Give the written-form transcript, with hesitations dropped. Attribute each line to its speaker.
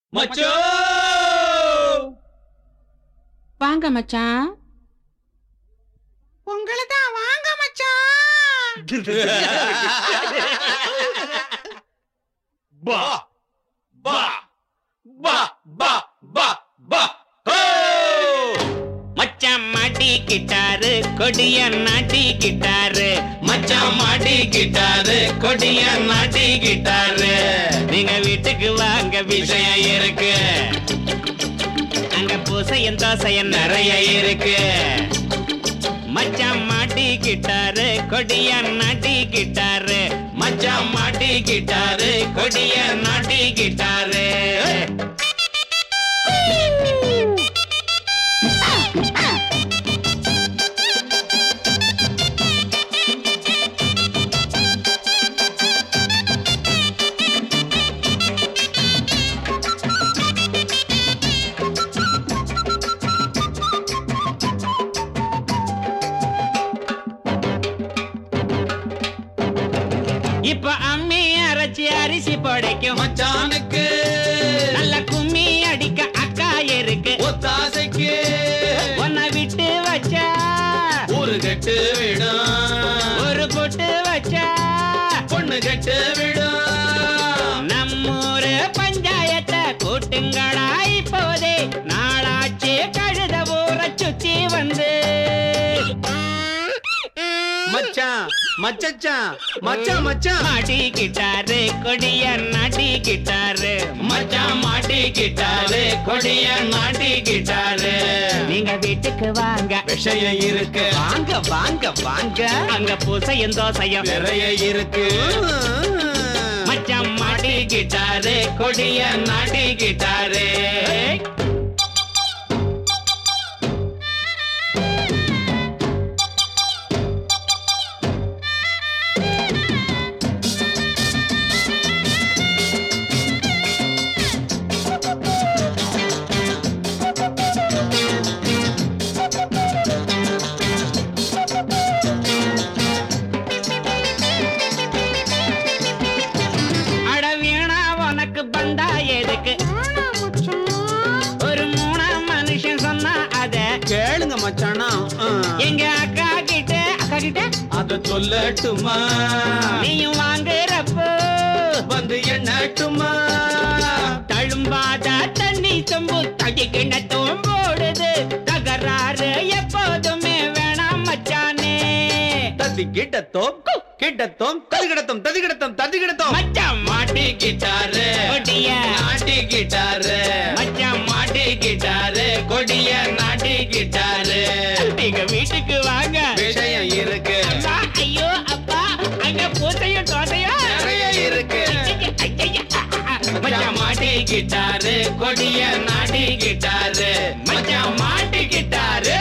Speaker 1: மச்சோ
Speaker 2: வாங்க மச்சான்.
Speaker 3: உங்களதான் வாங்க மச்சான்.
Speaker 1: பா பா பா பா பா பா
Speaker 4: மச்சான் மாட்டிக்கிட்டாரு கொடிய நாட்டிக்கிட்டாரு.
Speaker 1: மச்சான் மாட்டிக்கிட்டாரு கொடிய நாட்டிக்கிட்டாரு.
Speaker 4: நீங்க வீட்டுக்கு வாங்க
Speaker 1: விஷயம் இருக்கு,
Speaker 4: அங்க பூசையும் தோசையும்
Speaker 1: நிறைய இருக்கு.
Speaker 4: மச்சான் மாட்டிக்கிட்டாரு கொடிய நாட்டிக்கிட்டாரு.
Speaker 1: மச்சான் மாட்டிக்கிட்டாரு கொடிய நாட்டிக்கிட்டாரு.
Speaker 4: இப்ப அம்மி அரைச்சி அரிசி படைக்கும்
Speaker 1: மச்சானுக்கு
Speaker 4: நல்ல கும்மி அடிக்க அக்கா இருக்கு.
Speaker 1: ஒத்தாசைக்கு
Speaker 4: உன்னை விட்டு வச்சா
Speaker 1: ஊரு கட்டு விடும்,
Speaker 4: ஒரு பொட்டு வச்சா
Speaker 1: பொண்ணு கட்டு விடும்.
Speaker 4: நம்மூரு பஞ்சாயத்தை கூட்டுங்களா இப்போதே. நாளாச்சு கழுத ஊரை சுத்தி வந்து.
Speaker 1: மச்சான் மச்சான் மச்சான் மச்சான்
Speaker 4: மாட்டிக்கிட்டாரு கொடிய நாட்டிக்கிட்டாரு.
Speaker 1: மச்சான் மாட்டிக்கிட்டாரு கொடிய நாட்டிக்கிட்டாரு.
Speaker 4: நீங்க வீட்டுக்கு வாங்க
Speaker 1: விஷயம் இருக்கு,
Speaker 4: வாங்க வாங்க வாங்க, அங்க பூசையும் தோசையும்
Speaker 1: நிறைய இருக்கு.
Speaker 4: மச்சான்
Speaker 1: மாட்டிக்கிட்டாரு கொடிய நாட்டிக்கிட்டாரு.
Speaker 4: அட வீணா உனக்கு பந்தா எதுக்கு? ஒரு மூணா மனுஷன் சொன்னா அத
Speaker 1: கேளுங்க மச்சானா,
Speaker 4: எங்க அக்கா கிட்ட
Speaker 1: அத சொல்லட்டுமா?
Speaker 4: நீயும் வாங்குறப்போ
Speaker 1: வந்து எண்ணட்டுமா?
Speaker 4: தழும்பாத தண்ணி சொம்பு தடிக்கிணத்தும் போடுது. தகராறு எப்போதுமே வேணாம் மச்சானே.
Speaker 1: ததி கிட்டத்தோம் கிட்டத்தோம் ததிகிடத்தோம் ததிகிடத்தோம் ததிகிடத்தோம்.
Speaker 4: மச்சான்
Speaker 1: மாட்டிக்கிட்டாரு
Speaker 4: கொடிய
Speaker 1: நாட்டிக்கிட்டாரு.
Speaker 4: மச்சான்
Speaker 1: மாட்டிக்கிட்டாரு கொடிய நாட்டிக்கிட்டாரு.
Speaker 4: நீங்க வீட்டுக்கு வாங்க,
Speaker 1: விஷயம் இருக்கு,
Speaker 4: அம்மா, ஐயோ அப்பா, அங்க பூசையும் தோசையும்
Speaker 1: நிறைய இருக்கு. மச்சான் மாட்டிக்கிட்டாரு கொடிய நாட்டிக்கிட்டாரு. மச்சான் மாட்டிக்கிட்டாரு.